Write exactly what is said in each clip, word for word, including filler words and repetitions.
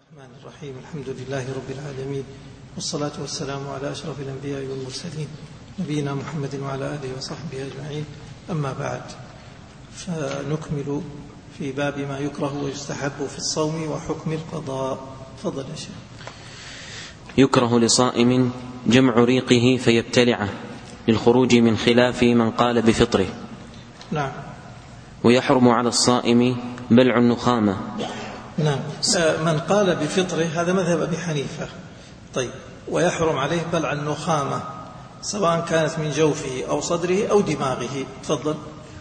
الرحمن الرحيم. الحمد لله رب العالمين، والصلاة والسلام على أشرف الأنبياء والمرسلين نبينا محمد وعلى آله وصحبه أجمعين. أما بعد، فنكمل في باب ما يكره ويستحب في الصوم وحكم القضاء. تفضل يا شيخ. يكره لصائم جمع ريقه فيبتلعه للخروج من خلاف من قال بفطره. نعم. ويحرم على الصائم بلع النخامة. نعم. من قال بفطره هذا مذهب أبي حنيفة. طيب، ويحرم عليه بلع النخامة سواء كانت من جوفه أو صدره أو دماغه. تفضل.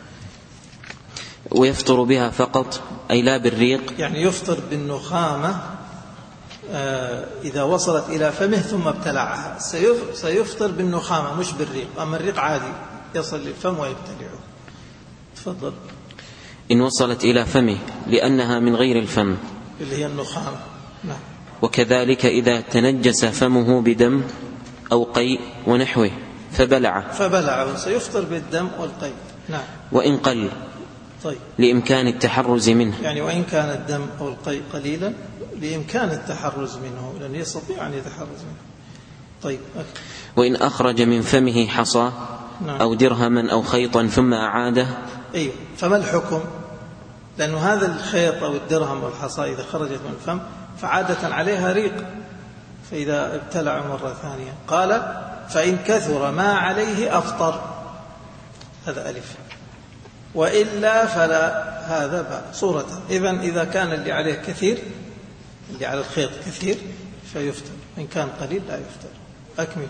ويفطر بها فقط، أي لا بالريق، يعني يفطر بالنخامة إذا وصلت إلى فمه ثم ابتلعها سيفطر بالنخامة مش بالريق. أما الريق عادي يصل للفم ويبتلعه. تفضل. إن وصلت إلى فمه لأنها من غير الفم اللي هي النخامة. نعم. وكذلك إذا تنجس فمه بدم أو قيء ونحوه فبلع فبلع سيفطر بالدم والقيء. نعم. وإن قل. طيب. لإمكان التحرز منه، يعني وإن كان الدم أو القيء قليلا لإمكان التحرز منه، لأنه يستطيع أن يتحرز منه. طيب. أكثر. وإن أخرج من فمه حصى نعم. أو درهما أو خيطا ثم أعاده. أيوه. فما الحكم؟ لأنه هذا الخيط أو الدرهم والحصى إذا خرجت من الفم فعادة عليها ريق، فإذا ابتلع مرة ثانية قال فإن كثر ما عليه أفطر. هذا ألف. وإلا فلا. هذا باء صورة. إذن إذا كان اللي عليه كثير، اللي على الخيط كثير فيفطر، إن كان قليل لا يفطر. أكمل.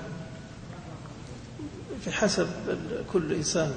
في حسب كل إنسان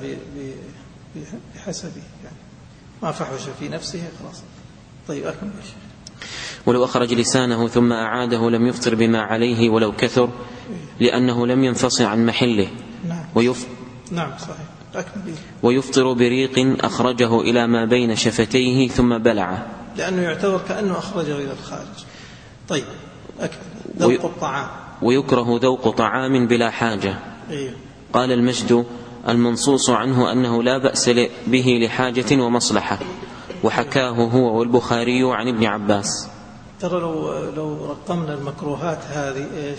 بحسبه، يعني ما فحش في نفسه خلاص. طيب أكمل يا شيخ. ولو أخرج لسانه ثم أعاده لم يفطر بما عليه ولو كثر، لأنه لم ينفصل عن محله. نعم. ويف... نعم صحيح. أكمل. ويفطر بريق أخرجه إلى ما بين شفتيه ثم بلعه، لأنه يعتبر كأنه أخرجه إلى الخارج. طيب أكمل. ذوق وي... الطعام. ويكره ذوق طعام بلا حاجة. إيه. قال المجد المنصوص عنه أنه لا بأس به لحاجة ومصلحة، وحكاه هو والبخاري عن ابن عباس. ترى لو, لو رقمنا المكروهات هذه إيش؟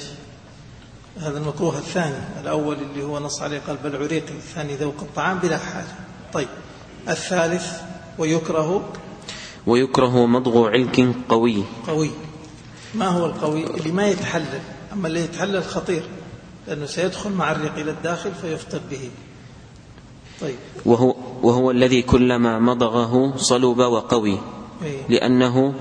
هذا المكروه الثاني، الأول اللي هو نص عليه قال بلع ريق، الثاني ذوق الطعام بلا حاجة. طيب الثالث ويكره ويكره مضغ علك قوي. قوي. ما هو القوي؟ اللي ما يتحلل. أما اللي يتحلل خطير، لأنه سيدخل مع الريق إلى الداخل فيفطر به. طيب. وهو, وهو الذي كلما مضغه صلب وقوي. إيه؟ لأنه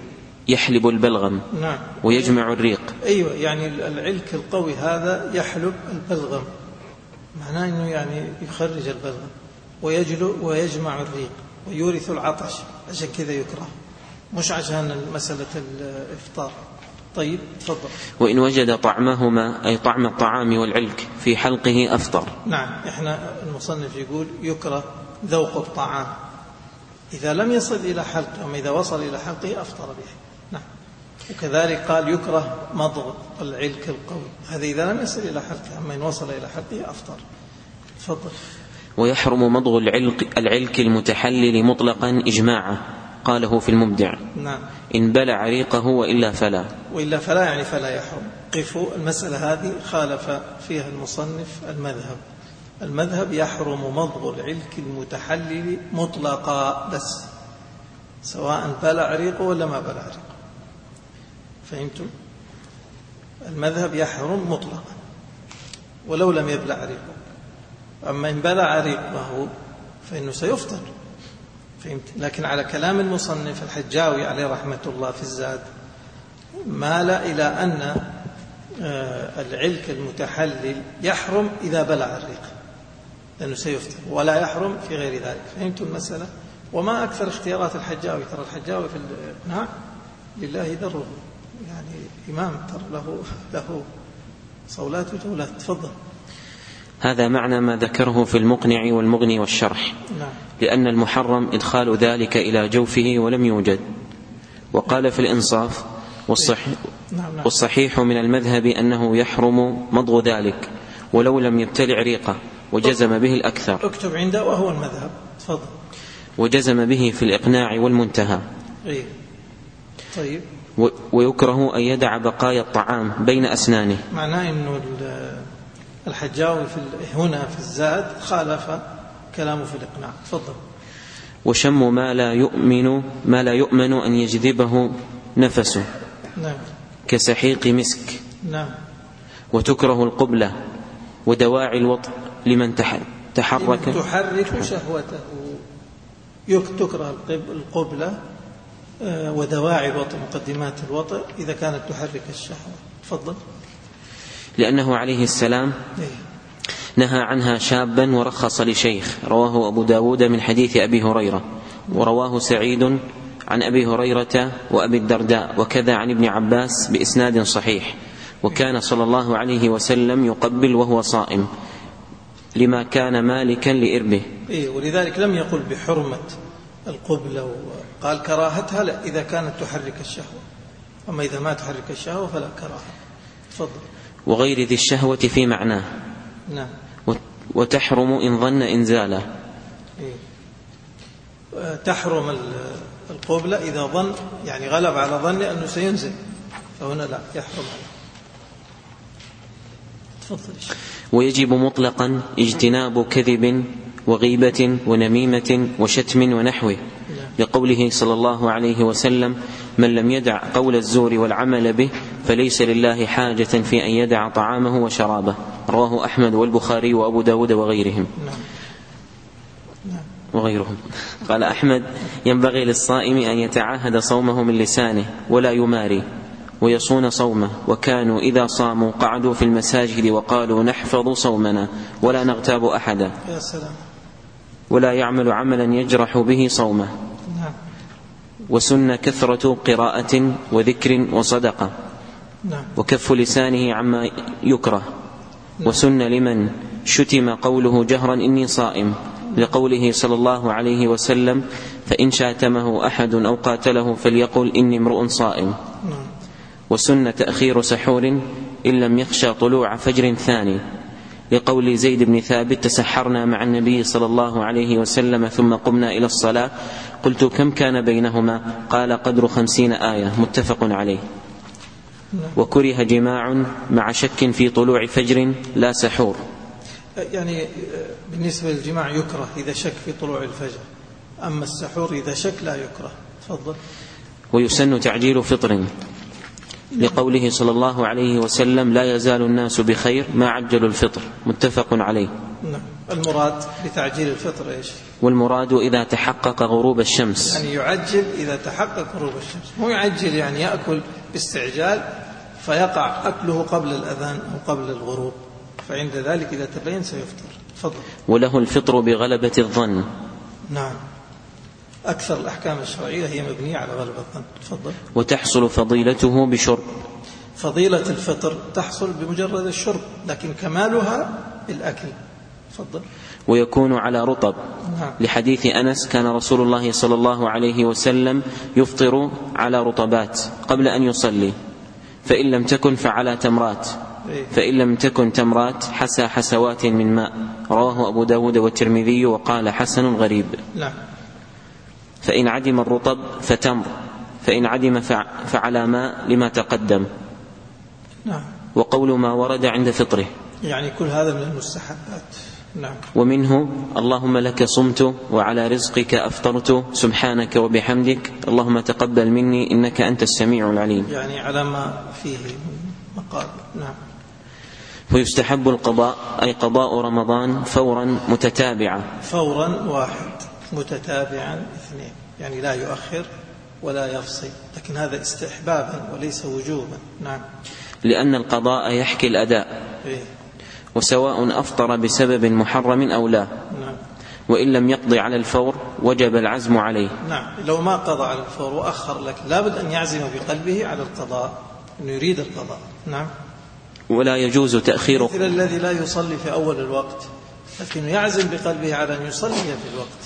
يحلب البلغم. نعم. ويجمع الريق. أيوة، يعني العلك القوي هذا يحلب البلغم، معناه أنه يعني يخرج البلغم ويجلو ويجمع الريق ويورث العطش، عشان كذا يكره، مش عشان مسألة الإفطار. طيب تفضل. وإن وجد طعمهما، أي طعم الطعام والعلك، في حلقه أفطر. نعم. إحنا المصنف يقول يكره ذوق الطعام، إذا لم يصل إلى حلقه، أما إذا وصل إلى حلقه أفطر به. نعم. وكذلك قال يكره مضغ العلك القوي، هذا إذا لم يصل إلى حلقه، أما إن وصل إلى حلقه أفطر. تفضل. ويحرم مضغ العلك, العلك المتحلل مطلقا إجماعا، قاله في المبدع. نعم. إن بلع ريقه وإلا فلا. وإلا فلا يعني فلا يحرم. قفوا، المسألة هذه خالف فيها المصنف المذهب. المذهب يحرم مضغ العلك المتحلل مطلقا، بس سواء بلع ريقه ولا ما بلع ريقه. فهمتم؟ المذهب يحرم مطلقا ولو لم يبلع ريقه. أما إن بلع ريقه فإنه سيفطر. فهمت؟ لكن على كلام المصنف الحجاوي عليه رحمة الله في الزاد مال إلى أن العلك المتحلل يحرم إذا بلع الريق، لأنه سيفطر، ولا يحرم في غير ذلك. فهمتوا المسألة؟ وما أكثر اختيارات الحجاوي. ترى الحجاوي في الإقناع لله دره، يعني إمام ترى له له صولات وجولات. تفضل. هذا معنى ما ذكره في المقنع والمغني والشرح. نعم. لأن المحرم إدخال ذلك إلى جوفه ولم يوجد. وقال في الإنصاف والصحيح, نعم نعم. والصحيح من المذهب أنه يحرم مضغ ذلك ولو لم يبتلع ريقه، وجزم به الأكثر. اكتب عنده وهو المذهب. تفضل. وجزم به في الإقناع والمنتهى. إيه؟ طيب. ويكره أن يدع بقايا الطعام بين أسنانه. معناه أنه الحجاوي في هنا في الزاد خالف كلامه في الإقناع. تفضل. وشم ما لا يؤمن ما لا يؤمن أن يجذبه نفسه. نعم. كسحيق مسك. نعم. وتكره القبلة ودواعي الوطء لمن تحرك لمن تحرك شهوته. تكره القبلة ودواعي الوطء مقدمات الوطء إذا كانت تحرك الشهوة. تفضل. لأنه عليه السلام نهى عنها شابا ورخص لشيخ. رواه أبو داود من حديث أبي هريرة، ورواه سعيد عن أبي هريرة وأبي الدرداء، وكذا عن ابن عباس بإسناد صحيح. وكان صلى الله عليه وسلم يقبل وهو صائم لما كان مالكا لإربه. إيه، ولذلك لم يقل بحرمة القبلة، وقال كراهتها لا إذا كانت تحرك الشهوة، أما إذا ما تحرك الشهوة فلا كراهة. تفضل. وغير ذي الشهوة في معناه. نعم. وتحرم إن ظن إنزاله. إيه. تحرم القبلة إذا ظن، يعني غلب على ظن أنه سينزل، فهنا لا يحرم عليه. تفضل. ويجب مطلقا اجتناب كذب وغيبة ونميمة وشتم ونحوه، لقوله صلى الله عليه وسلم: من لم يدع قول الزور والعمل به فليس لله حاجة في أن يدع طعامه وشرابه. رواه أحمد والبخاري وأبو داود وغيرهم وغيرهم. قال أحمد: ينبغي للصائم أن يتعاهد صومه من لسانه ولا يماري، ويصون صومه. وكانوا إذا صاموا قعدوا في المساجد وقالوا: نحفظ صومنا ولا نغتاب أحدا، ولا يعمل عملا يجرح به صومه. وسن كثرة قراءة وذكر وصدقة، وكف لسانه عما يكره. وسن لمن شتم قوله جهرا: إني صائم، لقوله صلى الله عليه وسلم: فإن شاتمه أحد أو قاتله فليقل إني امرؤ صائم. وسن تأخير سحور إن لم يخشى طلوع فجر ثاني، لقول زيد بن ثابت: تسحرنا مع النبي صلى الله عليه وسلم ثم قمنا إلى الصلاة، قلت: كم كان بينهما؟ قال: قدر خمسين آية، متفق عليه. وكره جماع مع شك في طلوع فجر لا سحور. يعني بالنسبة للجماع يكره إذا شك في طلوع الفجر، أما السحور إذا شك لا يكره. تفضل. ويسن تعجيل فطر، لقوله صلى الله عليه وسلم: لا يزال الناس بخير ما عجلوا الفطر، متفق عليه. نعم. المراد بتعجيل الفطر إيش؟ والمراد إذا تحقق غروب الشمس، يعني يعجل إذا تحقق غروب الشمس، مو يعجل يعني يأكل باستعجال فيقع أكله قبل الأذان أو قبل الغروب، فعند ذلك إذا تبين سيفطر. تفضل. وله الفطر بغلبة الظن. نعم. أكثر الأحكام الشرعية هي مبنية على غلبة الظن. تفضل. وتحصل فضيلته بشرب. فضيلة الفطر تحصل بمجرد الشرب، لكن كمالها بالأكل. تفضل. ويكون على رطب. نعم. لحديث أنس: كان رسول الله صلى الله عليه وسلم يفطر على رطبات قبل أن يصلي، فإن لم تكن فعلى تمرات، فإن لم تكن تمرات حسى حسوات من ماء. رواه أبو داود والترمذي وقال: حسن غريب. نعم. فإن عدم الرطب فتمر، فإن عدم فعلى ماء لما تقدم. نعم. وقول ما ورد عند فطره، يعني كل هذا من المستحبات. نعم. ومنه: اللهم لك صمت وعلى رزقك أفطرت، سبحانك وبحمدك، اللهم تقبل مني إنك أنت السميع العليم، يعني على ما فيه مقال. نعم. ويستحب القضاء، أي قضاء رمضان فورا متتابعا. فورا واحد، متتابعا اثنين، يعني لا يؤخر ولا يفصل، لكن هذا استحبابا وليس وجوبا. نعم. لأن القضاء يحكي الأداء. إيه؟ وسواء أفطر بسبب محرم أو لا. نعم. وإن لم يقضي على الفور وجب العزم عليه. نعم. لو ما قضى على الفور وأخر، لكن لابد أن يعزم بقلبه على القضاء، أنه يريد القضاء. نعم. ولا يجوز تأخير، مثل الذي لا يصلي في أول الوقت لكنه يعزم بقلبه على أن يصلي في الوقت.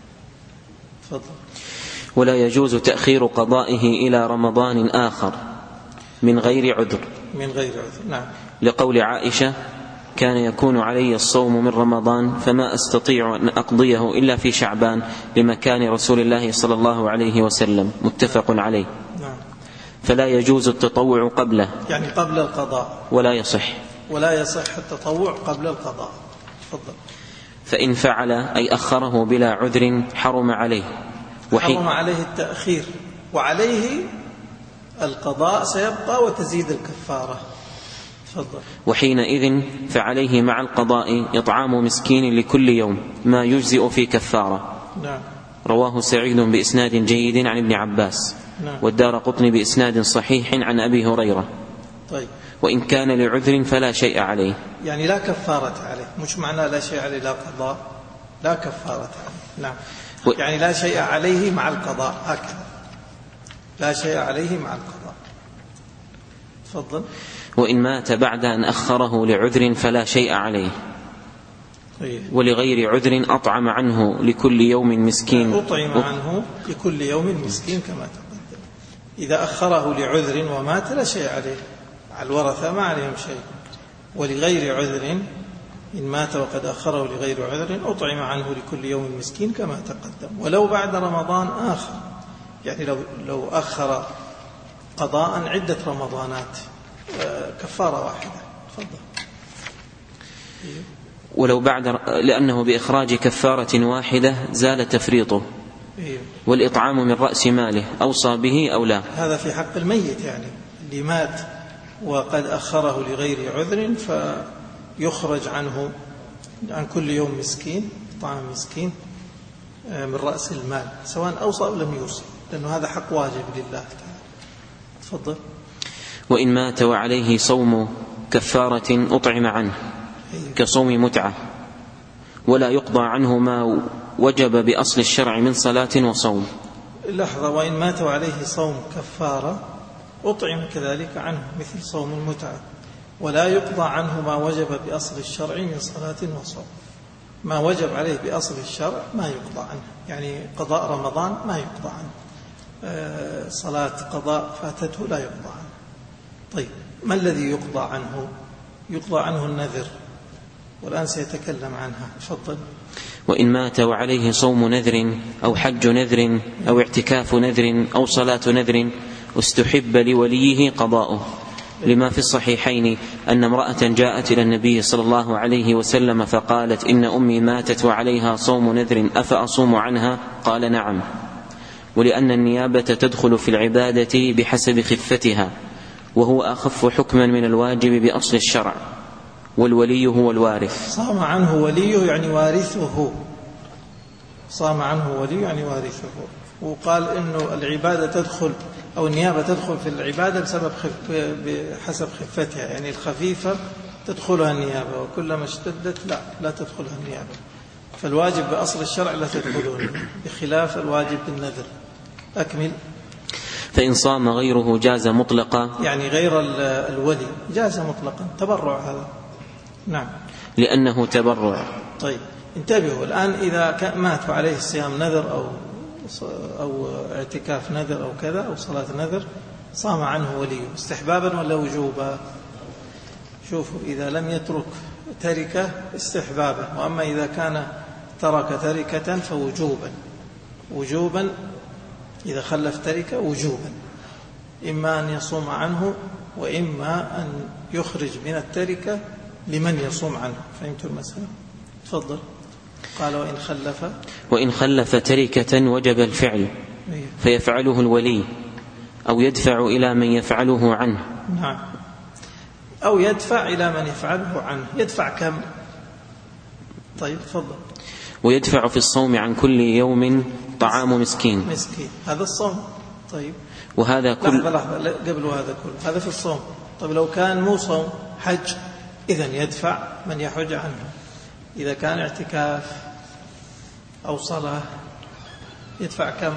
فضل. ولا يجوز تأخير قضائه إلى رمضان آخر من غير عذر. من غير عذر. نعم. لقول عائشة: كان يكون علي الصوم من رمضان فما أستطيع أن أقضيه إلا في شعبان، لمكان رسول الله صلى الله عليه وسلم، متفق عليه. نعم. فلا يجوز التطوع قبله، يعني قبل القضاء، ولا يصح ولا يصح التطوع قبل القضاء. تفضل. فإن فعل أي أخره بلا عذر حرم عليه، حرم عليه التأخير، وعليه القضاء سيبقى وتزيد الكفارة. تفضل. وحينئذ فعليه مع القضاء إطعام مسكين لكل يوم ما يجزئ في كفارة. نعم. رواه سعيد بإسناد جيد عن ابن عباس. نعم. والدارقطني بإسناد صحيح عن أبي هريرة. طيب. وإن كان لعذر فلا شيء عليه، يعني لا كفارة عليه، مش معنى لا شيء عليه لا قضاء، لا كفارة عليه. نعم. و... يعني لا شيء عليه مع القضاء، هكذا، لا شيء عليه مع القضاء. تفضل. وإن مات بعد أن أخره لعذر فلا شيء عليه. طيب. ولغير عذر أطعم عنه لكل يوم مسكين. أطعم عنه لكل يوم مسكين كما تقدم. إذا أخره لعذر ومات لا شيء عليه، على الورثة ما عليهم شيء. ولغير عذر إن مات وقد أخره لغير عذر أطعم عنه لكل يوم مسكين كما تقدم. ولو بعد رمضان آخر، يعني لو, لو أخر قضاء عدة رمضانات كفارة واحدة. تفضل. ولو بعد، لأنه بإخراج كفارة واحدة زال تفريطه. والإطعام من رأس ماله أوصى به أو لا. هذا في حق الميت، يعني اللي مات وقد أخره لغير عذر فيخرج عنه عن كل يوم مسكين، طعام مسكين من رأس المال، سواء أوصى أو لم يوصي، لأنه هذا حق واجب لله تعالى. تفضل. وإن مات وعليه صوم كفارة أطعم عنه كصوم متعة، ولا يقضى عنه ما وجب بأصل الشرع من صلاة وصوم. لحظة. وإن مات وعليه صوم كفارة أطعم كذلك عنه مثل صوم المتعة، ولا يقضى عنه ما وجب بأصل الشرع من صلاة وصوم. ما وجب عليه بأصل الشرع ما يقضى عنه، يعني قضاء رمضان ما يقضى عنه، صلاة قضاء فاتته لا يقضى عنه. طيب، ما الذي يقضى عنه؟ يقضى عنه النذر، والآن سيتكلم عنها. تفضل. وإن مات وعليه صوم نذر أو حج نذر أو اعتكاف نذر أو صلاة نذر استحب لوليه قضاؤه، لما في الصحيحين أن امرأة جاءت إلى النبي صلى الله عليه وسلم فقالت: إن أمي ماتت وعليها صوم نذر أفأصوم عنها؟ قال: نعم. ولأن النيابة تدخل في العبادة بحسب خفتها، وهو أخف حكما من الواجب بأصل الشرع، والولي هو الوارث. صام عنه وليه يعني وارثه، صام عنه وليه يعني وارثه. وقال إنه العبادة تدخل أو النيابة تدخل في العبادة بسبب خف بحسب خفتها، يعني الخفيفة تدخلها النيابة، وكلما اشتدت لا لا تدخلها النيابة. فالواجب بأصل الشرع لا تدخلون، بخلاف الواجب بالنذر. أكمل. فإن صام غيره جاز مطلقا، يعني غير الولي جاز مطلقا، تبرع هذا. نعم، لأنه تبرع. طيب انتبهوا الآن، إذا مات وعليه صيام نذر أو أو اعتكاف نذر أو كذا أو صلاة نذر، صام عنه وليه استحبابا ولا وجوبا؟ شوفوا، إذا لم يترك تركة استحبابا، وأما إذا كان ترك تركة فوجوبا. وجوبا إذا خلف تركة وجوبا، إما أن يصوم عنه وإما أن يخرج من التركة لمن يصوم عنه. فهمتوا المسألة؟ تفضل. قال: وإن خلف وإن خلف تركة وجب الفعل فيفعله الولي، أو يدفع إلى من يفعله عنه. نعم، أو يدفع إلى من يفعله عنه. يدفع كم؟ طيب تفضل. ويدفع في الصوم عن كل يوم طعام مسكين. مسكين هذا الصوم. طيب، وهذا كل لحظة لحظة قبل هذا كله، هذا في الصوم. طيب لو كان مو صوم، حج، إذن يدفع من يحج عنه. إذا كان اعتكاف أو صلاة يدفع كم؟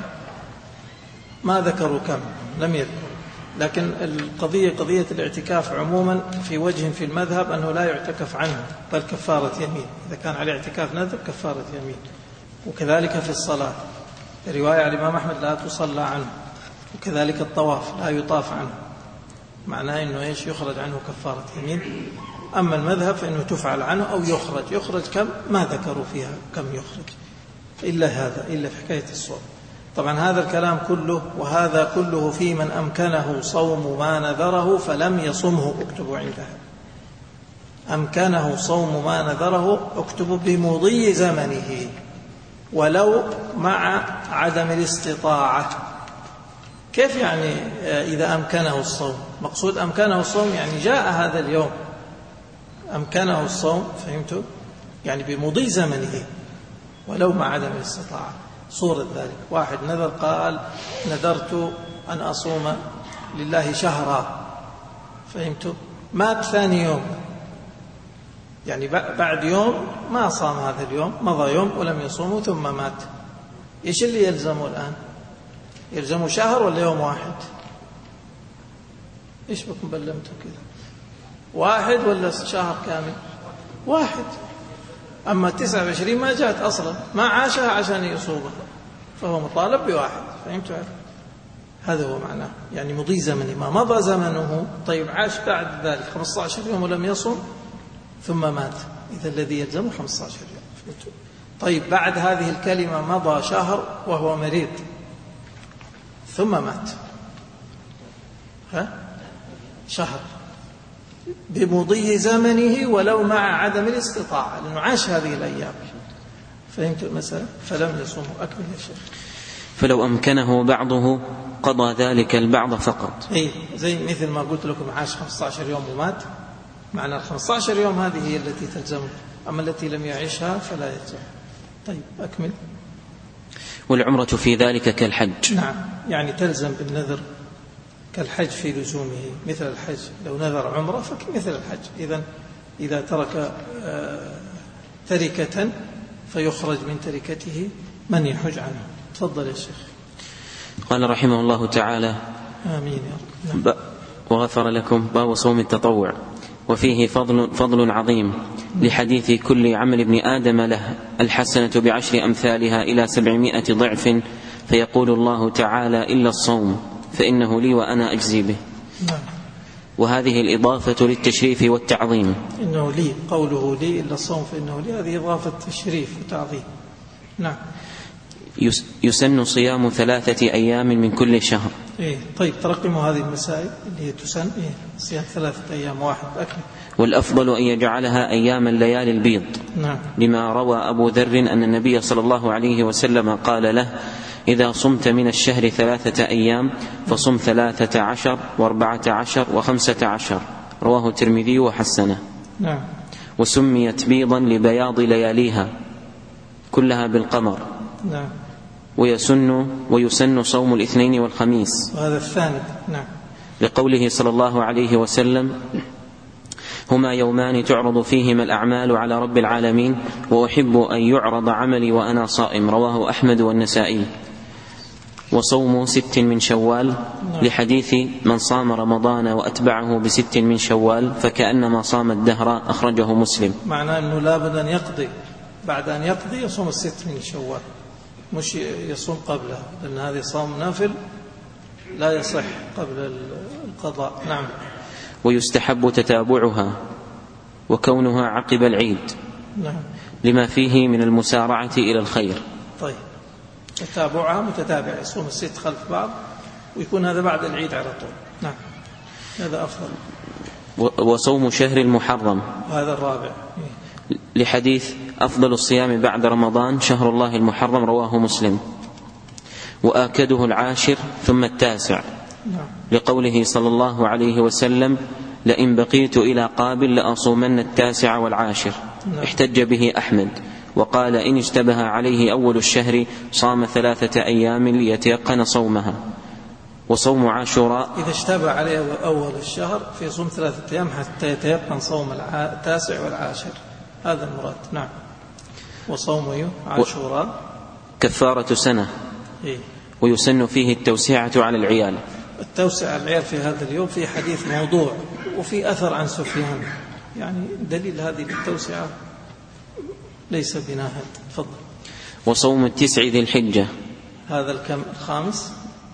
ما ذكروا كم، لم يذكروا. لكن القضية قضية الاعتكاف عموما في وجه في المذهب أنه لا يعتكف عنه، بل كفارة يمين. إذا كان على اعتكاف نذر كفارة يمين. وكذلك في الصلاة، رواية على الإمام أحمد لا تصلى عنه. وكذلك الطواف لا يطاف عنه، معناه أنه إيش؟ يخرج عنه كفارة يمين. أما المذهب فإنه تفعل عنه أو يخرج. يخرج كم؟ ما ذكروا فيها كم يخرج، إلا هذا، إلا في حكاية الصوم. طبعا هذا الكلام كله وهذا كله في من أمكنه صوم ما نذره فلم يصمه، اكتبوا عندها أمكنه صوم ما نذره، اكتبوا بمضي زمنه ولو مع عدم الاستطاعة. كيف يعني إذا أمكنه الصوم؟ مقصود أمكنه الصوم يعني جاء هذا اليوم أمكنه الصوم، فهمتوا؟ يعني بمضي زمنه ولو مع عدم الاستطاعة. صورة ذلك واحد نذر قال نذرت أن أصوم لله شهرا، فهمتوا؟ مات ثاني يوم، يعني بعد يوم ما صام هذا اليوم، مضى يوم ولم يصومه ثم مات. إيش اللي يلزمه الآن؟ يلزمه شهر ولا يوم واحد؟ إيش بكم بلمتوا كذا؟ واحد ولا شهر كامل؟ واحد. أما تسعة وعشرين ما جاءت أصلا، ما عاشها عشان يصومها، فهو مطالب بواحد. فهمتوا؟ هذا هو معناه، يعني مضي زمنه، ما مضى زمنه. طيب عاش بعد ذلك خمسة عشر يوم ولم يصم ثم مات، إذا الذي يلزمه خمسة عشر يوم. فهمتوا؟ طيب بعد هذه الكلمة مضى شهر وهو مريض ثم مات، ها؟ شهر بمضي زمنه ولو مع عدم الاستطاعة، لأنه عاش هذه الأيام. فهمت المسألة؟ فلم يصوم. أكمل يا شيخ. فلو أمكنه بعضه قضى ذلك البعض فقط. إيه، زي مثل ما قلت لكم عاش خمسة عشر يوم ومات، معنى ال خمسة عشر يوم هذه هي التي تلزمه، أما التي لم يعيشها فلا يلزم. طيب أكمل. والعمرة في ذلك كالحج. نعم، يعني تلزم بالنذر كالحج في لزومه، مثل الحج. لو نذر عمره فكمثل الحج. إذن إذا ترك تركة فيخرج من تركته من يحج عنه. تفضل يا شيخ. قال رحمه الله تعالى: آمين يا رب. نعم. وغفر لكم. باب صوم التطوع، وفيه فضل, فضل عظيم لحديث كل عمل ابن آدم له الحسنة بعشر أمثالها إلى سبعمائة ضعف، فيقول الله تعالى: إلا الصوم فإنه لي وأنا أجزي به. نعم. وهذه الإضافة للتشريف والتعظيم. إنه لي، قوله لي إلا الصوم فإنه لي، هذه إضافة تشريف وتعظيم. نعم. يسن صيام ثلاثة أيام من كل شهر. إيه. طيب ترقموا هذه المسائل اللي هي تسن. إيه. صيام ثلاثة أيام واحد. أكمل. والأفضل أن يجعلها أيام الليالي البيض. نعم. لما روى أبو ذر أن النبي صلى الله عليه وسلم قال له: إذا صمت من الشهر ثلاثة أيام فصم ثلاثة عشر وأربعة عشر وخمسة عشر. رواه الترمذي وحسنه. نعم. وسميت بيضا لبياض لياليها كلها بالقمر. نعم. ويسن ويسن صوم الاثنين والخميس، وهذا الثاني. نعم. لقوله صلى الله عليه وسلم: هما يومان تعرض فيهما الأعمال على رب العالمين، وأحب أن يعرض عملي وأنا صائم. رواه أحمد والنسائي. وصوم ست من شوال، نعم. لحديث من صام رمضان وأتبعه بست من شوال فكأنما صام الدهر. أخرجه مسلم. معناه أنه لابد أن يقضي، بعد أن يقضي يصوم الست من شوال، مش يصوم قبله، لأن هذه صوم نافل لا يصح قبل القضاء. نعم. ويستحب تتابعها وكونها عقب العيد، نعم. لما فيه من المسارعة إلى الخير. طيب تتابعها متتابع، يصوم الست خلف بعض ويكون هذا بعد العيد على طول. نعم، هذا أفضل. وصوم شهر المحرم، هذا الرابع، لحديث أفضل الصيام بعد رمضان شهر الله المحرم. رواه مسلم. وآكده العاشر ثم التاسع، نعم. لقوله صلى الله عليه وسلم: لئن بقيت إلى قابل لأصومن التاسع والعاشر. نعم. احتج به أحمد وقال: إن اشتبه عليه أول الشهر صام ثلاثة أيام ليتيقن صومها. وصوم عاشوراء، إذا اشتبه عليه أول الشهر في صوم ثلاثة أيام حتى يتيقن صوم التاسع والعاشر، هذا المراد. نعم. وصوم عاشوراء كفارة سنة. إيه؟ ويسن فيه التوسعة على العيال. التوسعة على العيال في هذا اليوم في حديث موضوع، وفي أثر عن سفيان، يعني دليل هذه التوسعة ليس بناهد. تفضل. وصوم التسع ذي الحجة، هذا الكم الخامس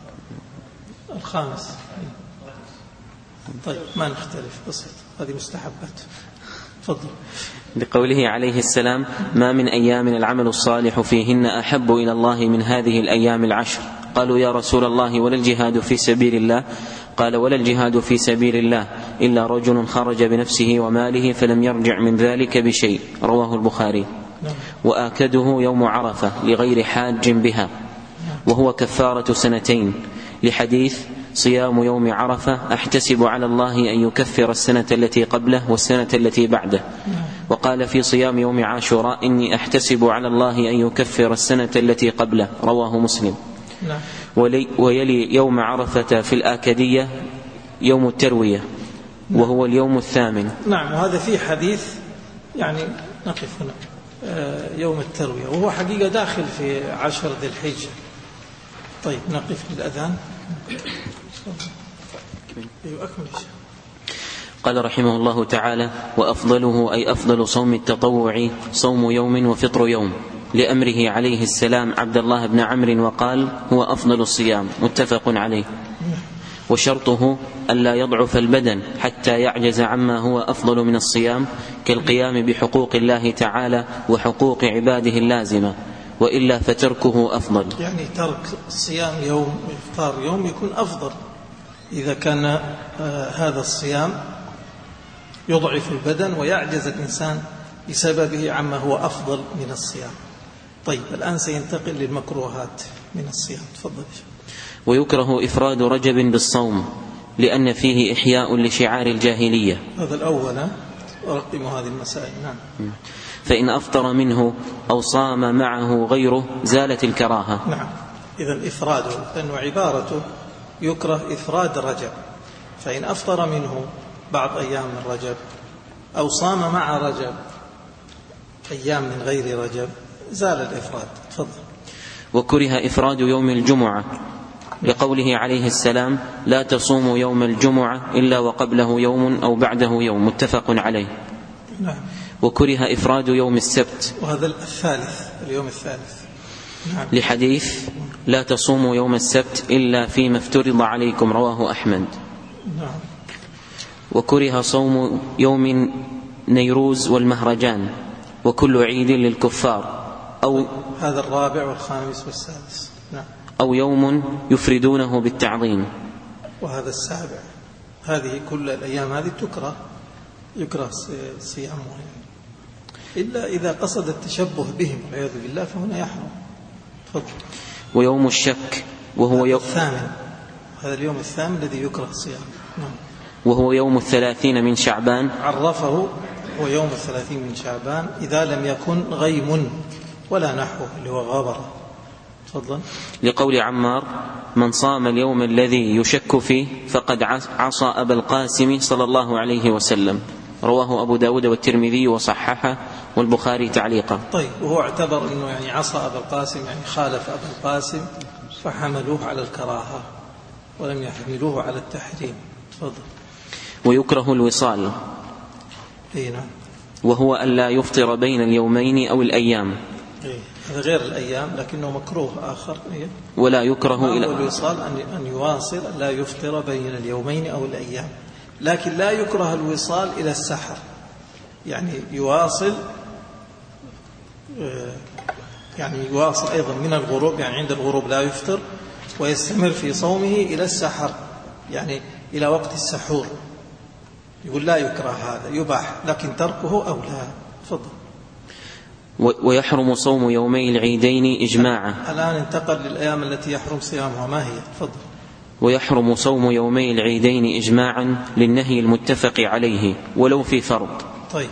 الخامس طيب ما نختلف، بسيط، هذه مستحبات. تفضل. لقوله عليه السلام: ما من أيام العمل الصالح فيهن أحب إلى الله من هذه الأيام العشر. قالوا: يا رسول الله ولا الجهاد في سبيل الله؟ قال: ولا الجهاد في سبيل الله إلا رجل خرج بنفسه وماله فلم يرجع من ذلك بشيء. رواه البخاري. وآكده يوم عرفة لغير حاج بها، وهو كفارة سنتين، لحديث: صيام يوم عرفة أحتسب على الله أن يكفر السنة التي قبله والسنة التي بعده. وقال في صيام يوم عاشوراء: إني أحتسب على الله أن يكفر السنة التي قبله. رواه مسلم. ويلي يوم عرفة في الآكدية يوم التروية، وهو اليوم الثامن. نعم. وهذا في حديث يعني نقف هنا يوم التروية، وهو حقيقة داخل في عشر ذي الحجة. طيب نقف للأذان. أكمل. قال رحمه الله تعالى: وأفضله أي أفضل صوم التطوع صوم يوم وفطر يوم، لأمره عليه السلام عبد الله بن عمرو وقال: هو أفضل الصيام. متفق عليه. وشرطه ألا يضعف البدن حتى يعجز عما هو أفضل من الصيام، كالقيام بحقوق الله تعالى وحقوق عباده اللازمة، وإلا فتركه أفضل. يعني ترك الصيام يوم وإفطار يوم يكون أفضل إذا كان آه هذا الصيام يضعف البدن ويعجز الإنسان بسببه عما هو أفضل من الصيام. طيب الآن سينتقل للمكروهات من الصيام. تفضل. ويكره إفراد رجب بالصوم لأن فيه إحياء لشعار الجاهلية. هذا الأول. أرقم هذه المسائل. نعم. فإن أفطر منه أو صام معه غيره زالت الكراهة. نعم. إذن إفراده، لأنه عبارته يكره إفراد رجب، فإن أفطر منه بعض أيام من رجب أو صام مع رجب أيام من غير رجب زال الإفراد. تفضل. وكره إفراد يوم الجمعة لقوله عليه السلام: لا تصوموا يوم الجمعة إلا وقبله يوم أو بعده يوم. متفق عليه. نعم. وكره إفراد يوم السبت، وهذا الثالث، اليوم الثالث. نعم. لحديث: لا تصوموا يوم السبت إلا فيما افترض عليكم. رواه أحمد. نعم. وكره صوم يوم نيروز والمهرجان وكل عيد للكفار، أو هذا الرابع والخامس والسادس. نعم. أو يوم يفردونه بالتعظيم، وهذا السابع. هذه كل الأيام هذه تكره يكره صيامها، إلا إذا قصد التشبه بهم والعياذ بالله فهنا يحرم. تفضل. ويوم الشك وهو يوم الثامن، هذا اليوم الثامن الذي يكره صيامه. نعم. وهو يوم الثلاثين من شعبان. عرفه هو يوم الثلاثين من شعبان إذا لم يكن غيم ولا نحوه اللي هو غابرة. تفضل. لقول عمار: من صام اليوم الذي يشك فيه فقد عصى أبا القاسم صلى الله عليه وسلم. رواه أبو داود والترمذي وصححه والبخاري تعليقا. طيب. وهو اعتبر أنه يعني عصى أبا القاسم يعني خالف أبا القاسم فحملوه على الكراهة ولم يحملوه على التحريم. تفضل. ويكره الوصال. إيه نعم. وهو ألا يفطر بين اليومين أو الأيام. إيه. هذا غير الأيام لكنه مكروه آخر. إيه. ولا يكره إلى الوصال أن يواصل لا يفطر بين اليومين أو الأيام، لكن لا يكره الوصال إلى السحر، يعني يواصل يعني يواصل أيضا من الغروب، يعني عند الغروب لا يفطر ويستمر في صومه إلى السحر، يعني إلى وقت السحور. يقول لا يكره هذا، يباح، لكن تركه أولى. تفضل. ويحرم صوم يومي العيدين إجماعا. الآن انتقل للأيام التي يحرم صيامها، ما هي؟ تفضل. ويحرم صوم يومي العيدين إجماعا للنهي المتفق عليه ولو في فرض. طيب.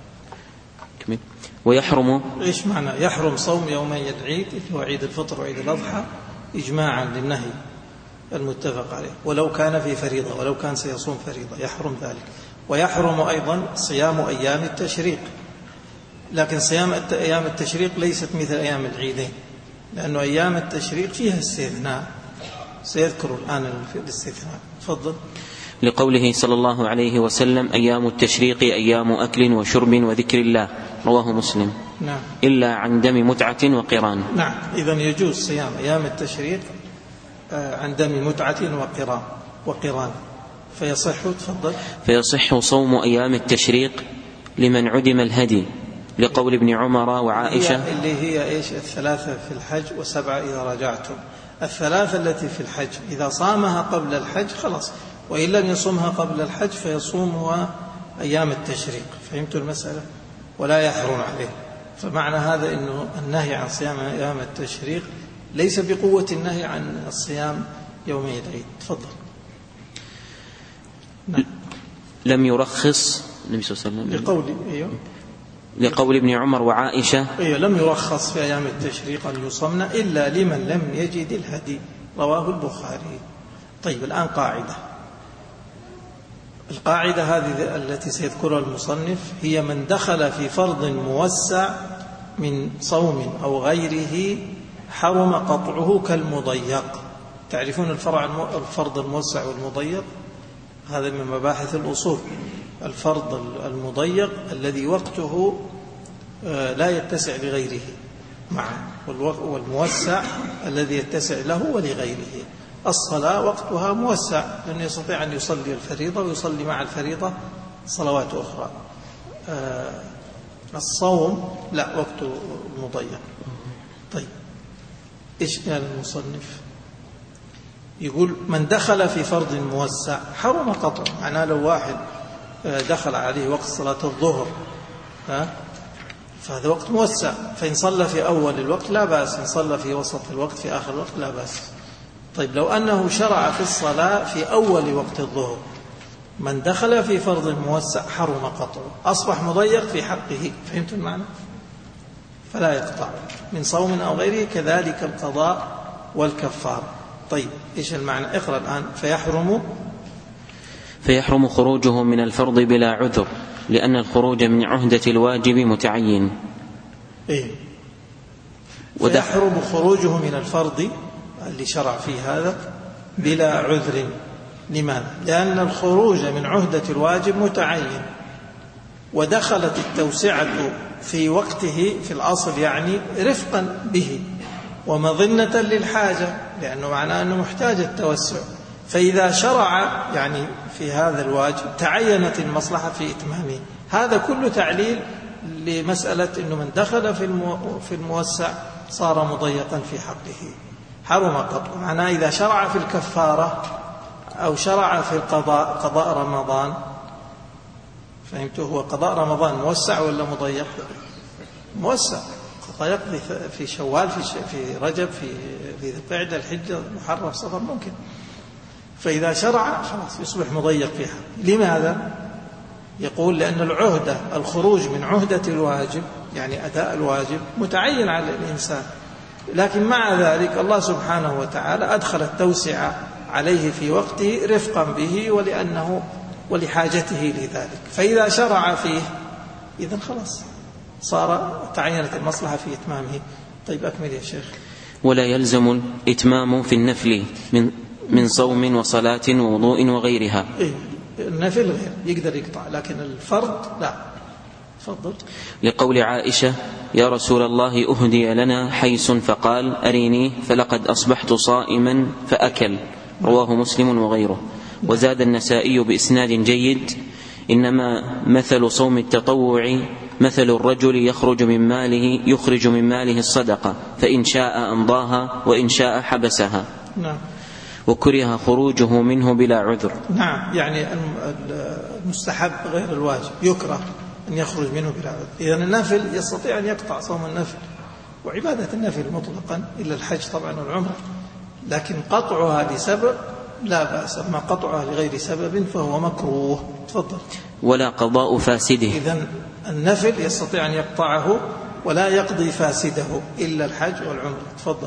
ويحرم إيش معنى يحرم صوم يومي العيد اللي هو عيد الفطر وعيد الأضحى إجماعا للنهي المتفق عليه ولو كان في فريضة، ولو كان سيصوم فريضة يحرم ذلك. ويحرم أيضا صيام أيام التشريق، لكن صيام أيام التشريق ليست مثل أيام العيدين، لأنه أيام التشريق فيها استثناء سيذكر الآن الاستثناء. تفضل. لقوله صلى الله عليه وسلم: أيام التشريق أيام أكل وشرب وذكر الله. رواه مسلم. نعم. إلا عن دم متعة وقران. نعم. إذن يجوز صيام أيام التشريق عن دم متعة وقران وقران فيصح. تفضل. فيصح صوم أيام التشريق لمن عدم الهدي، لقول ابن عمر وعائشة هي اللي هي إيش؟ الثلاثة في الحج وسبعة إذا رجعتم. الثلاثة التي في الحج إذا صامها قبل الحج خلاص، وإن لم يصومها قبل الحج فيصومها أيام التشريق. فهمتوا المسألة؟ ولا يحرم عليه. فمعنى هذا أنه النهي عن صيام أيام التشريق ليس بقوة النهي عن الصيام يومي العيد. تفضل. نعم. لم يرخص النبي صلى الله عليه وسلم لقول أيوه لقول ابن عمر وعائشة أيوه لم يرخص في أيام التشريق أن يصمن إلا لمن لم يجد الهدي، رواه البخاري. طيب الآن قاعدة، القاعدة هذه التي سيذكرها المصنف هي من دخل في فرض موسع من صوم أو غيره حرم قطعه كالمضيق. تعرفون الفرع الفرض الموسع والمضيق؟ هذا من مباحث الأصول. الفرض المضيق الذي وقته لا يتسع لغيره معه، والموسع الذي يتسع له ولغيره. الصلاة وقتها موسع لأنه يستطيع أن يصلي الفريضة ويصلي مع الفريضة صلوات أخرى. الصوم لا، وقته مضيق. طيب إيش قال المصنف؟ يقول من دخل في فرض موسع حرم قطعه. معناه لو واحد دخل عليه وقت صلاة الظهر ها فهذا وقت موسع، فإن صلى في أول الوقت لا بأس، إن صلى في وسط الوقت في آخر الوقت لا بأس. طيب لو أنه شرع في الصلاة في أول وقت الظهر، من دخل في فرض موسع حرم قطعه، أصبح مضيق في حقه. فهمتوا المعنى؟ فلا يقطع من صوم أو غيره، كذلك القضاء والكفار. طيب إيش المعنى؟ اقرأ الآن. فيحرم فيحرم خروجه من الفرض بلا عذر، لأن الخروج من عهدة الواجب متعين. إيه؟ فيحرم خروجه من الفرض اللي شرع فيه هذا بلا عذر. لماذا؟ لأن الخروج من عهدة الواجب متعين، ودخلت التوسعة في وقته في الأصل يعني رفقا به ومظنة للحاجة، لأنه معناه أنه محتاج التوسع. فإذا شرع يعني في هذا الواجب تعينت المصلحة في إتمامه. هذا كله تعليل لمسألة أنه من دخل في الموسع صار مضيقا في حقه، حرم قطعه. معناه إذا شرع في الكفارة أو شرع في القضاء، قضاء رمضان، فهمته؟ هو قضاء رمضان موسع ولا مضيق؟ موسع. قضاء يقضي في شوال، في في رجب، في في ذي القعدة، الحجة، محرم، صفر، ممكن. فإذا شرع خلاص يصبح مضيق في حقه. لماذا؟ يقول لأن العهدة، الخروج من عهدة الواجب يعني أداء الواجب متعين على الإنسان، لكن مع ذلك الله سبحانه وتعالى أدخل التوسعة عليه في وقته رفقا به ولأنه ولحاجته لذلك. فإذا شرع فيه إذن خلاص صار تعينت المصلحة في إتمامه. طيب أكمل يا شيخ. ولا يلزم الإتمام في النفل من من صوم وصلاة ووضوء وغيرها. إيه؟ النفل غير يقدر يقطع، لكن الفرض لا. تفضل. لقول عائشة: يا رسول الله أهدي لنا حيس فقال أريني، فلقد أصبحت صائما فأكل. رواه مسلم وغيره. وزاد النسائي بإسناد جيد: إنما مثل صوم التطوع مثل الرجل يخرج من ماله يخرج من ماله الصدقة، فإن شاء أمضاها وإن شاء حبسها. نعم. وكره خروجه منه بلا عذر. نعم، يعني المستحب غير الواجب يكره أن يخرج منه بلا عذر. إذن النافل يستطيع أن يقطع صوم النافل وعبادة النافل مطلقا إلا الحج طبعا والعمرة، لكن قطعها لسبب لا بأس، أما قطعها لغير سبب فهو مكروه. تفضل. ولا قضاء فاسده. إذن النفل يستطيع أن يقطعه ولا يقضي فاسده إلا الحج والعمرة. تفضل.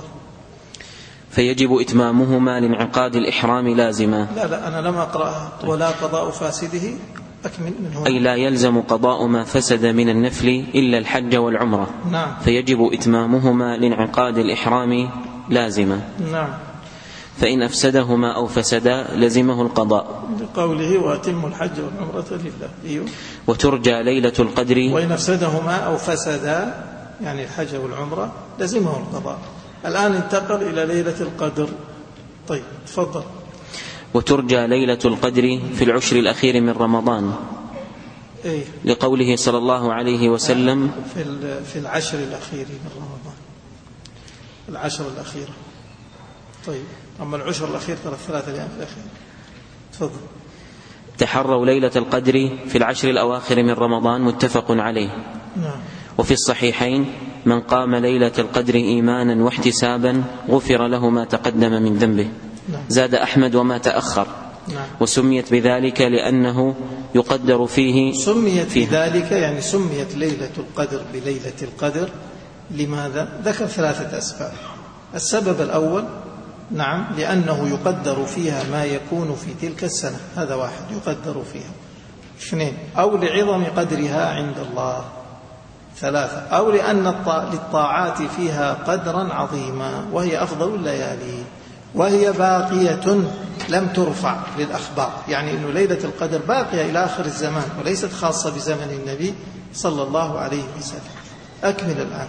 فيجب إتمامهما لانعقاد الإحرام لازما. لا لا أنا لم أقرأها. ولا قضاء فاسده، أكمل من هنا. أي لا يلزم قضاء ما فسد من النفل إلا الحج والعمرة. نعم. فيجب إتمامهما لانعقاد الإحرام لازما. نعم. فإن أفسدهما أو فسدا لزمه القضاء، لقوله: وأتم الحج والعمرة لله. أيوه. وترجى ليلة القدر. وإن أفسدهما أو فسدا يعني الحج والعمرة لزمه القضاء. الآن انتقل إلى ليلة القدر. طيب تفضل. وترجى ليلة القدر في العشر الأخير من رمضان. إيه؟ لقوله صلى الله عليه وسلم في في العشر الأخير من رمضان، العشر الأخيرة. طيب أما العشر الأخير ترى الثلاثة الأيام الأخيرة. تفضل. تحروا ليلة القدر في العشر الأواخر من رمضان، متفق عليه. نعم. وفي الصحيحين: من قام ليلة القدر إيمانا واحتسابا غفر له ما تقدم من ذنبه. نعم. زاد أحمد: وما تأخر. نعم. وسميت بذلك لأنه يقدر فيه سميت فيه بذلك يعني سميت ليلة القدر بليلة القدر. لماذا؟ ذكر ثلاثة أسباب. السبب الأول نعم لأنه يقدر فيها ما يكون في تلك السنة، هذا واحد يقدر فيها. اثنين، أو لعظم قدرها عند الله. ثلاثة، أو لأن للطاعات فيها قدرا عظيما وهي أفضل الليالي وهي باقية لم ترفع للأخبار، يعني أن ليلة القدر باقية إلى آخر الزمان وليست خاصة بزمن النبي صلى الله عليه وسلم. أكمل الآن.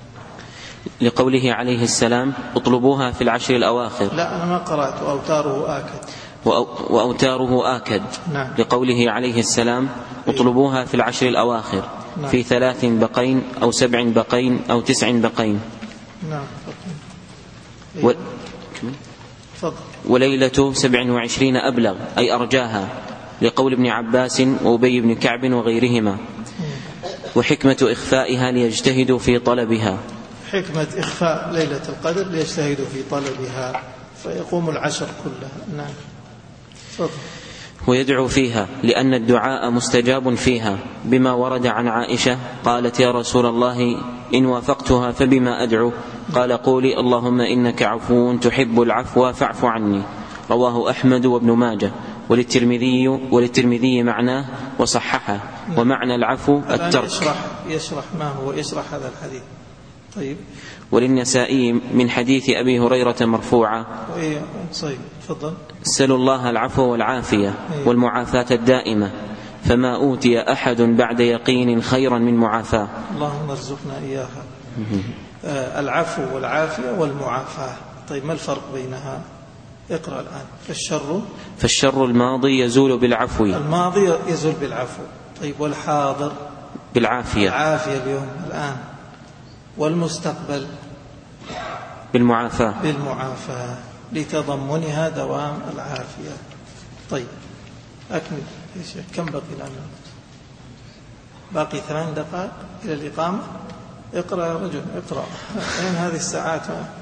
لقوله عليه السلام: اطلبوها في العشر الأواخر. لا أنا ما قرأت وأوتاره آكد. وأوتاره آكد. نعم. لقوله عليه السلام: اطلبوها في العشر الأواخر. نعم. في ثلاث بقين أو سبع بقين أو تسع بقين. نعم. و... فضل. وليلة سبع وعشرين أبلغ أي أرجاها، لقول ابن عباس وأبي بن كعب وغيرهما. وحكمة إخفائها ليجتهدوا في طلبها. حكمة إخفاء ليلة القدر ليجتهدوا في طلبها فيقوم العشر كلها. نعم. فضل. ويدعو فيها لأن الدعاء مستجاب فيها، بما ورد عن عائشة قالت: يا رسول الله إن وافقتها فبما أدعو؟ قال: قولي اللهم إنك عفو تحب العفو فاعف عني. رواه أحمد وابن ماجه. وللترمذي وللترمذي معناه وصححه. ومعنى العفو الترك. يشرح, يشرح ما هو يشرح هذا الحديث. طيب. وللنسائي من حديث أبي هريرة مرفوعا: طيب تفضل. سلوا الله العفو والعافية والمعافاة الدائمة، فما أوتي أحد بعد يقين خيرا من معافاة. اللهم ارزقنا إياها. آه العفو والعافية والمعافاة. طيب ما الفرق بينها؟ اقرأ الآن. فالشر فالشر الماضي يزول بالعفو. الماضي يزول بالعفو. طيب والحاضر بالعافية. العافية اليوم الآن. والمستقبل بالمعافاة. بالمعافاة لتضمنها دوام العافية. طيب أكمل يا شيخ. كم بقي الآن؟ باقي ثمان دقائق إلى الإقامة. اقرأ يا رجل اقرأ. أين هذه الساعات؟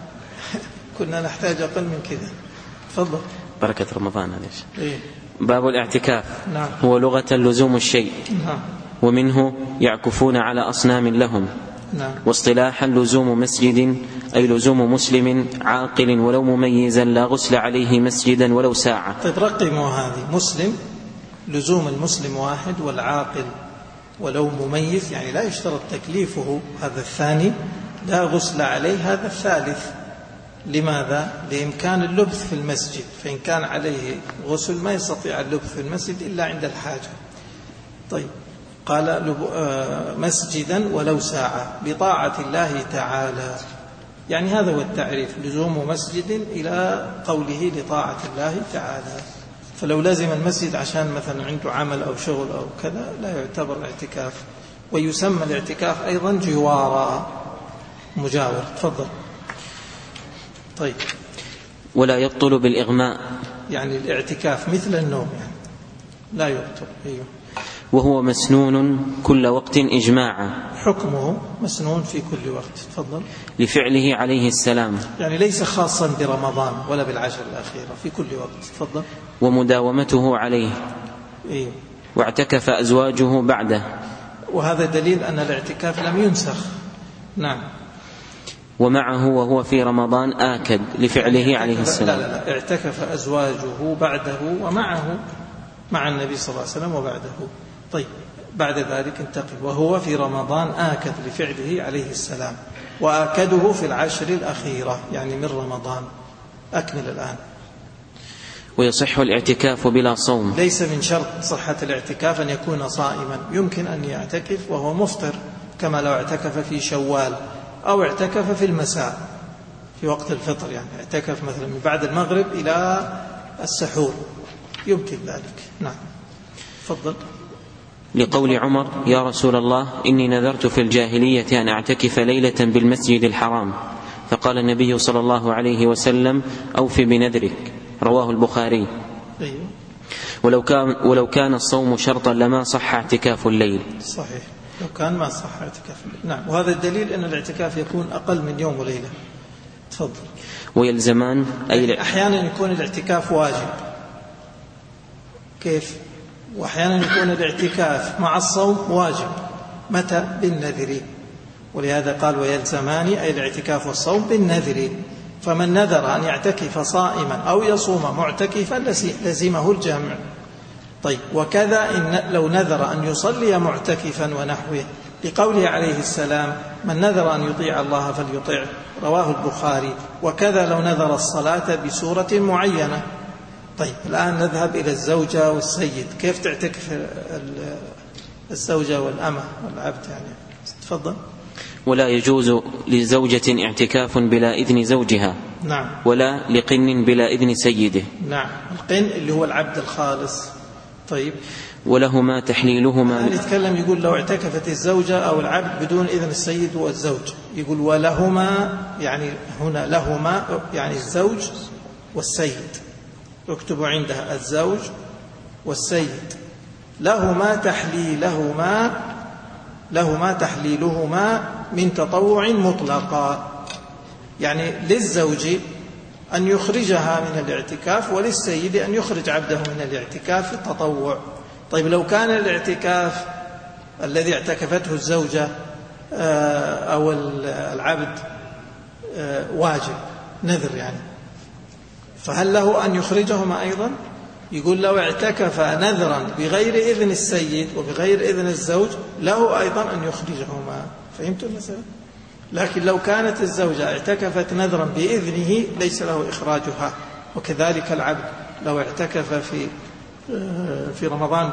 كنا نحتاج أقل من كذا. تفضل. بركة رمضان هذا. إيه؟ باب الاعتكاف. نعم. هو لغة لزوم الشيء. نعم. ومنه يعكفون على أصنام لهم. نعم. واصطلاحا لزوم مسجد أي لزوم مسلم عاقل ولو مميزا لا غسل عليه مسجدا ولو ساعة. طيب رقموا هذه. مسلم لزوم المسلم واحد، والعاقل ولو مميز يعني لا يشترط تكليفه، هذا الثاني. لا غسل عليه، هذا الثالث. لماذا؟ لإمكان اللبث في المسجد، فإن كان عليه غسل ما يستطيع اللبث في المسجد إلا عند الحاجة. طيب قال مسجدا ولو ساعة بطاعة الله تعالى، يعني هذا هو التعريف، لزوم مسجد إلى قوله لطاعة الله تعالى. فلو لازم المسجد عشان مثلا عنده عمل أو شغل أو كذا لا يعتبر اعتكاف. ويسمى الاعتكاف أيضا جوارا، مجاور. تفضل. طيب. ولا يبطل بالإغماء، يعني الاعتكاف مثل النوم يعني لا يبطل. أيوه. وهو مسنون كل وقت إجماعا، حكمه مسنون في كل وقت. تفضل. لفعله عليه السلام، يعني ليس خاصا برمضان ولا بالعشر الأخيرة، في كل وقت. تفضل. ومداومته عليه. إيه؟ واعتكف أزواجه بعده، وهذا دليل أن الاعتكاف لم ينسخ. نعم. ومعه وهو في رمضان آكد لفعله عليه السلام. لا لا لا اعتكف أزواجه بعده ومعه مع النبي صلى الله عليه وسلم وبعده. طيب بعد ذلك انتقل وهو في رمضان آكد لفعله عليه السلام، وآكده في العشر الأخيرة يعني من رمضان. أكمل الآن. ويصح الاعتكاف بلا صوم. ليس من شرط صحة الاعتكاف أن يكون صائما، يمكن أن يعتكف وهو مفطر، كما لو اعتكف في شوال أو اعتكف في المساء في وقت الفطر، يعني اعتكف مثلا من بعد المغرب إلى السحور، يمكن ذلك. نعم. تفضل. لقول عمر: يا رسول الله إني نذرت في الجاهلية أن أعتكف ليلة بالمسجد الحرام، فقال النبي صلى الله عليه وسلم: أوف بنذرك. رواه البخاري. ولو كان, ولو كان الصوم شرطا لما صح اعتكاف الليل. صحيح، لو كان ما صح اعتكاف الليل. نعم، وهذا الدليل أن الاعتكاف يكون أقل من يوم وليلة. تفضل. ويلزمان أي أحيانا يكون الاعتكاف واجب. كيف؟ وأحيانا يكون الاعتكاف مع الصوم واجب. متى؟ بالنذر. ولهذا قال: ويلزمان أي الاعتكاف والصوم بالنذر. فمن نذر أن يعتكف صائما أو يصوم معتكفا لزمه الجمع. طيب، وكذا إن لو نذر أن يصلي معتكفا ونحوه، لقوله عليه السلام: من نذر أن يطيع الله فليطيعه. رواه البخاري. وكذا لو نذر الصلاة بسورة معينة. طيب، الآن نذهب إلى الزوجة والسيد. كيف تعتكف الزوجة والأمة والعبد يعني؟ تفضل. ولا يجوز لزوجة اعتكاف بلا إذن زوجها. نعم. ولا لقن بلا إذن سيده. نعم، القن اللي هو العبد الخالص. طيب. ولهما تحليلهما. يتكلم يقول لو اعتكفت الزوجة أو العبد بدون إذن السيد والزوج، يقول ولهما، يعني هنا لهما يعني الزوج والسيد، اكتبوا عندها الزوج والسيد. لهما تحليلهما لهما تحليلهما من تطوع مطلقا، يعني للزوج أن يخرجها من الاعتكاف وللسيد أن يخرج عبده من الاعتكاف في التطوع. طيب، لو كان الاعتكاف الذي اعتكفته الزوجة أو العبد واجب نذر يعني، فهل له أن يخرجهما أيضا؟ يقول لو اعتكف نذرا بغير إذن السيد وبغير إذن الزوج له أيضا أن يخرجهما. فهمتوا المسألة؟ لكن لو كانت الزوجة اعتكفت نذرا بإذنه ليس له إخراجها. وكذلك العبد لو اعتكف في في رمضان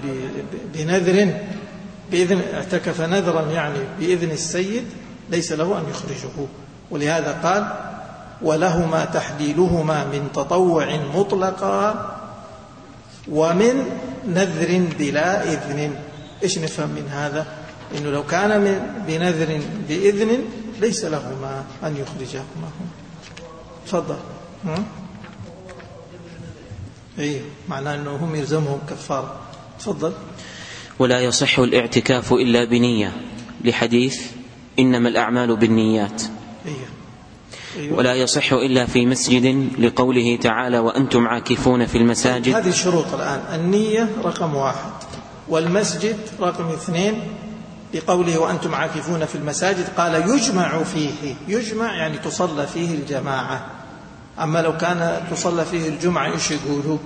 بنذر بإذن اعتكف نذرا يعني بإذن السيد ليس له أن يخرجه. ولهذا قال: ولهما تحليلهما من تطوع مطلقا ومن نذر بلا إذن. إيش نفهم من هذا؟ إنه لو كان من بنذر بإذن ليس لهما أن يخرجهما. تفضل. إيه، معناه أنه هم يلزمهم كفارة. تفضل. ولا يصح الاعتكاف إلا بنية، لحديث إنما الأعمال بالنيات. إيه. ولا يصح إلا في مسجد، لقوله تعالى: وأنتم عاكفون في المساجد. هذه الشروط الآن. النية رقم واحد، والمسجد رقم اثنين، لقوله وأنتم عاكفون في المساجد قال يجمع فيه. يجمع يعني تصلى فيه الجماعة. أما لو كان تصلى فيه الجمعة إيش يقولوا؟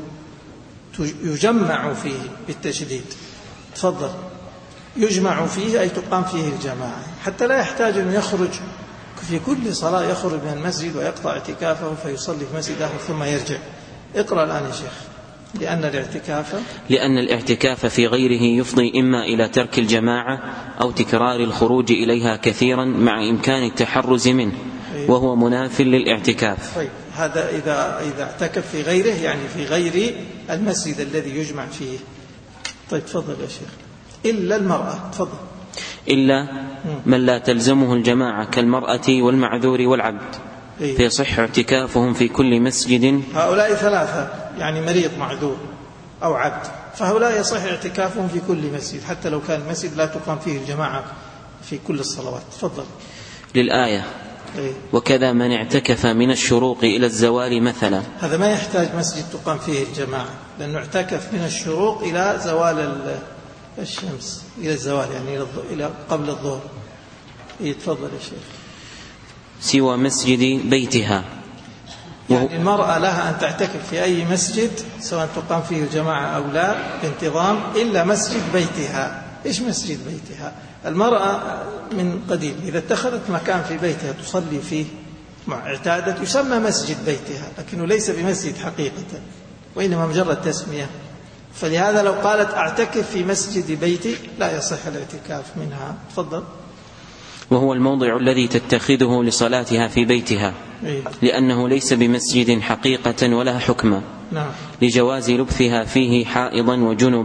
يجمع فيه بالتشديد. تفضل. يجمع فيه أي تقام فيه الجماعة، حتى لا يحتاج أن يخرج في كل صلاة، يخرج من المسجد ويقطع اعتكافه فيصلي في مسجد آخر ثم يرجع. اقرأ الآن يا شيخ. لأن الاعتكاف لأن الاعتكاف في غيره يفضي إما إلى ترك الجماعة أو تكرار الخروج إليها كثيرا مع إمكان التحرز منه، وهو مناف للاعتكاف. طيب، هذا إذا إذا اعتكف في غيره، يعني في غير المسجد الذي يجمع فيه. طيب، تفضل يا شيخ. إلا المرأة. تفضل. إلا من لا تلزمه الجماعة كالمرأة والمعذور والعبد، فيصح اعتكافهم في كل مسجد. هؤلاء ثلاثة، يعني مريض معذور أو عبد، فهؤلاء يصح اعتكافهم في كل مسجد حتى لو كان المسجد لا تقام فيه الجماعة في كل الصلوات. تفضل. للآية: وكذا من اعتكف من الشروق إلى الزوال مثلا. هذا ما يحتاج مسجد تقام فيه الجماعة، لأنه اعتكف من الشروق إلى زوال الشمس، إلى الزوال يعني إلى قبل الظهر. يتفضل يا شيخ. سوى مسجد بيتها، يعني المرأة لها أن تعتكف في أي مسجد سواء تقام فيه الجماعة أو لا بانتظام، إلا مسجد بيتها. إيش مسجد بيتها؟ المرأة من قديم إذا اتخذت مكان في بيتها تصلي فيه مع اعتادت يسمى مسجد بيتها، لكنه ليس بمسجد حقيقة، وإنما مجرد تسمية. فلهذا لو قالت أعتكف في مسجد بيتي لا يصح الاعتكاف منها. تفضل. وهو الموضع الذي تتخذه لصلاتها في بيتها، لأنه ليس بمسجد حقيقة ولا حكما، نعم. لجواز لبثها فيه حائضا وجنبا،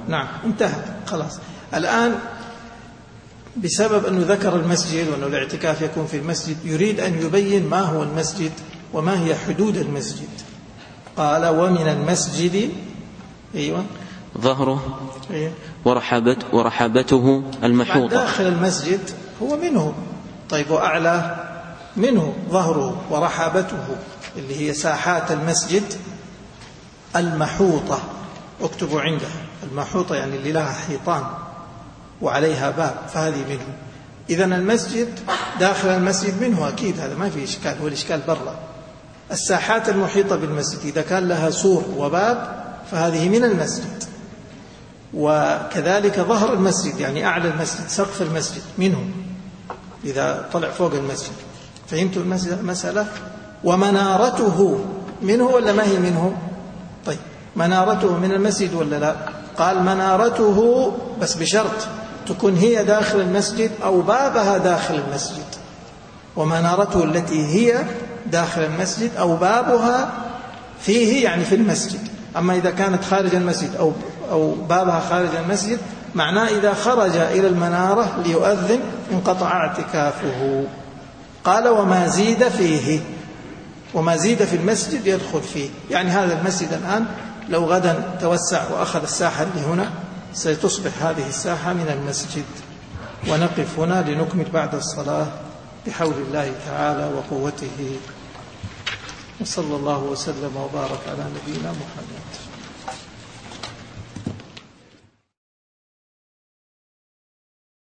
نعم انتهت خلاص. الآن بسبب أنه ذكر المسجد وأنه الاعتكاف يكون في المسجد يريد أن يبين ما هو المسجد وما هي حدود المسجد. قال ومن المسجد أيوة ظهره أيوة ورحبت ورحبته المحوطة. داخل المسجد هو منه. طيب وأعلى منه ظهره ورحبته اللي هي ساحات المسجد المحوطة. اكتبوا عندها المحوطة يعني اللي لها حيطان وعليها باب، فهذه منه. إذن المسجد داخل المسجد منه أكيد، هذا ما في إشكال، هو الإشكال برا. الساحات المحيطة بالمسجد إذا كان لها سور وباب فهذه من المسجد. وكذلك ظهر المسجد يعني أعلى المسجد سقف المسجد منه إذا طلع فوق المسجد. فهمتوا المسألة؟ ومنارته منه ولا ما هي منه؟ طيب منارته من المسجد ولا لا؟ قال منارته بس بشرط تكون هي داخل المسجد أو بابها داخل المسجد. ومنارته التي هي داخل المسجد أو بابها فيه يعني في المسجد. أما إذا كانت خارج المسجد أو أو بابها خارج المسجد معناه إذا خرج إلى المنارة ليؤذن انقطع اعتكافه. قال وما زيد فيه، وما زيد في المسجد يدخل فيه. يعني هذا المسجد الآن لو غدا توسع وأخذ الساحة اللي هنا ستصبح هذه الساحة من المسجد. ونقف هنا لنكمل بعد الصلاة بحول الله تعالى وقوته. وصلى الله وسلم وبارك على نبينا محمد.